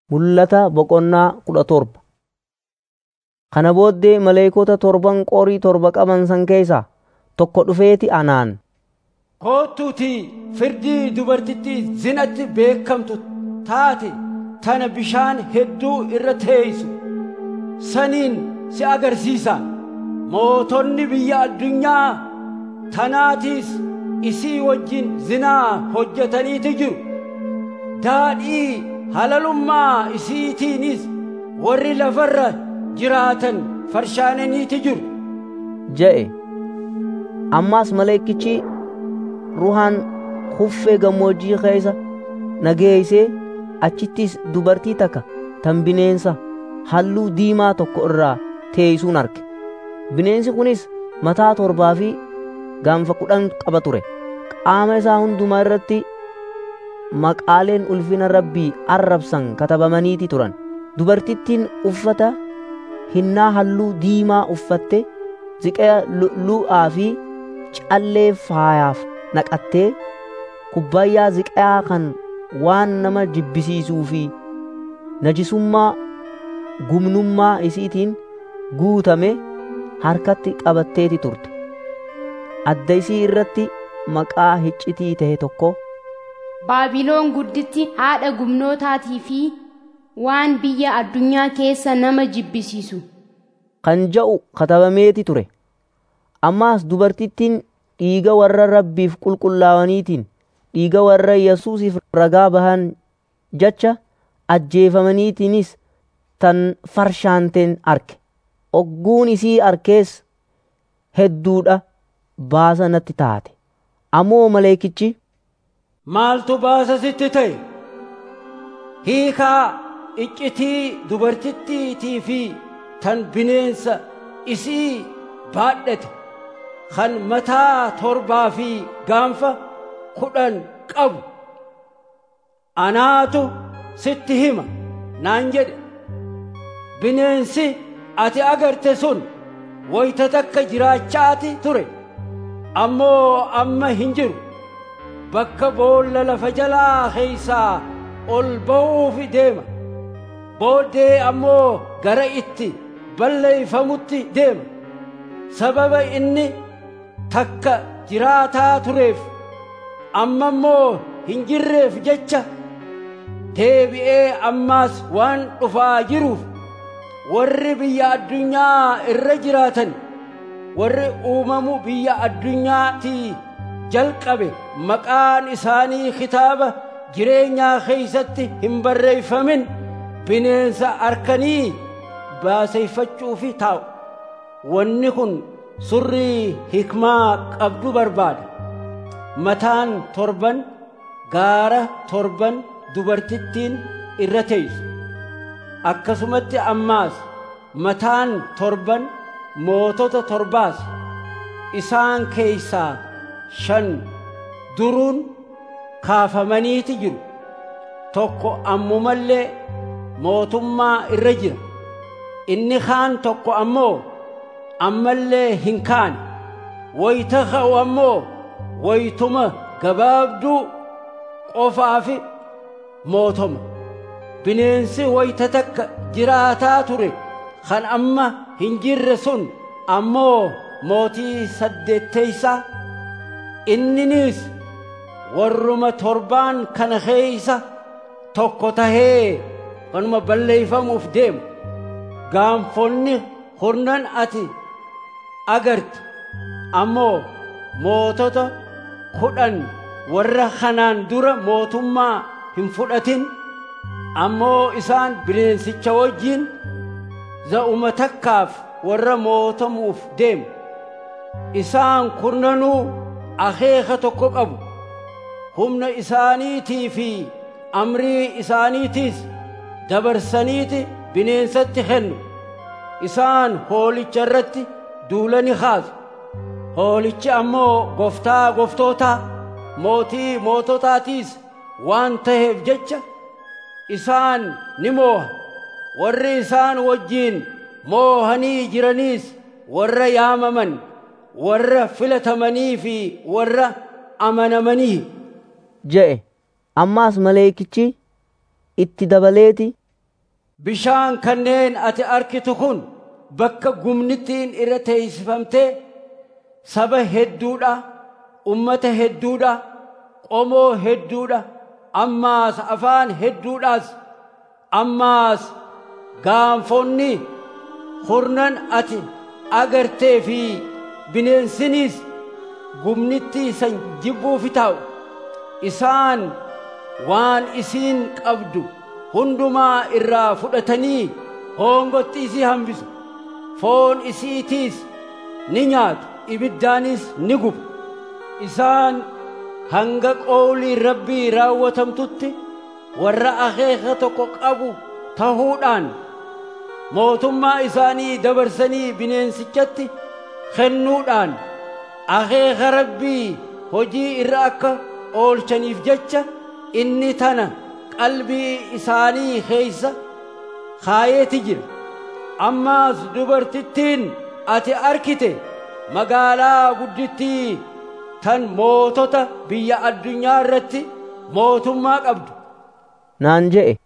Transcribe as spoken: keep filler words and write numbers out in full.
Mul'ata boqonnaa kudha torba. Kana booddee maleekota torban qorii torba qaban san keessaa tokko dhufeeti anaan, Kottuutii firdii dubartittii zinatti beekamtu taate tana bishaan hedduu irra teessu saniin si agarsiisa. Mootonni biyya addunyaa tanaatiis isii wajjin zinaa hojjetaniiti jiru. Daadhii halalummaa isiitiinis warri lafarra jiraatan farshaananiiti jiru jedhe. Ammas maleekichi ruhaan huffee gammoojjii keessa na geessee achittis dubartii takka tan bineensa halluu diimaa tokko irraa teessuun arge. Bineensi kunis mataa torbaa fi gaanfa kudhan qaba ture. Qaama isaa hundumaa irratti maqaaleen ulfina Rabbii arrabsan katabamaniiti turan. Dubartittiin uffata hinnaa halluu diimaa uffatte ziqaa lu'lu'aa fi callee faayaaf naqattee kubbayyaa ziqaa kan waan nama jibbisiisuu fi najisummaa gumnummaa isiitiin guutame harkatti qabatteeti turte. Adda isii irratti maqaa hiccitii ta'e tokko, Baabiloon gudditti haadha gumnootaatii fi waan biyya addunyaa keessa nama jibbisiisu kan jedhu katabameeti ture. Ammaas dubartittiin dhiiga warra Rabbiif qulqullaa'aniitiin dhiiga warra Yesuusiif ragaa bahan jecha ajjeefamaniitiinis tan farshaanteen arge. Ogguun isii arkees hedduudha baasa natti taate. Ammoo maleekichi, Maaltu baasa sitti ta'e? Hiikaa iccitii dubartittiitii fi tan bineensa isii baadhate kan mataa torbaa fi gaanfa kudhan qabu anaatu sitti hima naan jedhe. Bineensi ati agarte sun wayita takka jiraachaati ture, ammoo amma hin jiru. Bakka boolla lafa jalaa keessaa ol ba'uuf deema. Booddee ammoo gara itti balleeyfamutti deema. Sababa inni takka jiraataa tureef amma immoo hin jirreef jecha deebi'ee ammaas waan dhufaa jiruuf warri biyya addunyaa irra jiraatan warri uumamu biyya addunyaatii jalqabe maqaan isaanii kitaaba jireenyaa keessatti hin barreeffamin bineensa arkanii baaseeffachuufi taa'u. Wanni kun surrii hikmaa qabdu barbaada. Mataan torban gaara torban dubartittiin irra teessu. Akkasumatti ammaas mataan torban mootota torbaas isaan keessaa shan duruun kaafamaniiti jiru. Tokko ammumallee mootummaa irra jira. Inni kaan tokko ammoo ammallee hin kaane. Wayita ka'u ammoo wayituma gabaabduu qofaafi mootoma. Bineensi wayita takka jiraataa ture kan amma hin jirre sun ammoo mootii saddeetteeysaa. Inninis warruma torbaan kana keeysa tokko tahee kanuma balleeyfamuuf deema. Gaanfonni kurnan ati agarte ammoo mootota kudhan warra kanaan dura mootummaa hin fudhatin, ammoo isaan bineensicha wajjin za'uma takkaaf warra mootamuuf deemu. Isaan kurnanuu akeeka tokko qabu. Humna isaaniitii fi amrii isaaniitiis dabarsaniiti bineensatti kennu. Isaan hoolicha irratti duula ni kaasu. Hoolichi ammoo goftaa goftootaa mootii moototaatiis waan ta'eef jecha isaan ni mooha. Warri isaan wajjiin moohanii jiraniis warra yaamaman, warra filatamanii fi warra amanamanii jedhe. Ammaas maleekichi itti dabaleeti bishaan kanneen ati arkitu kun bakka gumnittiin irra teessifamtee saba hedduudha, ummata hedduudha, qomoo hedduudha, ammaas afaan hedduudhaas, ammaas gaanfonni hurnan ati agartee fi bineensinis gumnittii san jibbuufi taa'u. Isaan waan isiin qabdu hundumaa irraa fudhatanii hongotti isii hambisu. Foon isiitiis ni nyaatu, ibiddaanis ni gubu. Isaan hanga qawlii Rabbii raawwatamtutti warra akeeka tokko qabu tahuudhaan mootummaa isaanii dabarsanii bineensichatti kennuudhaan akeeka Rabbii hojii irra akka oolchaniif jecha inni tana qalbii isaanii keessa kaayeeti jira. Ammaas dubartittiin ati arkite magaalaa guddittii tan mootota biyya addunyaa irratti mootummaa qabdu naan je'e.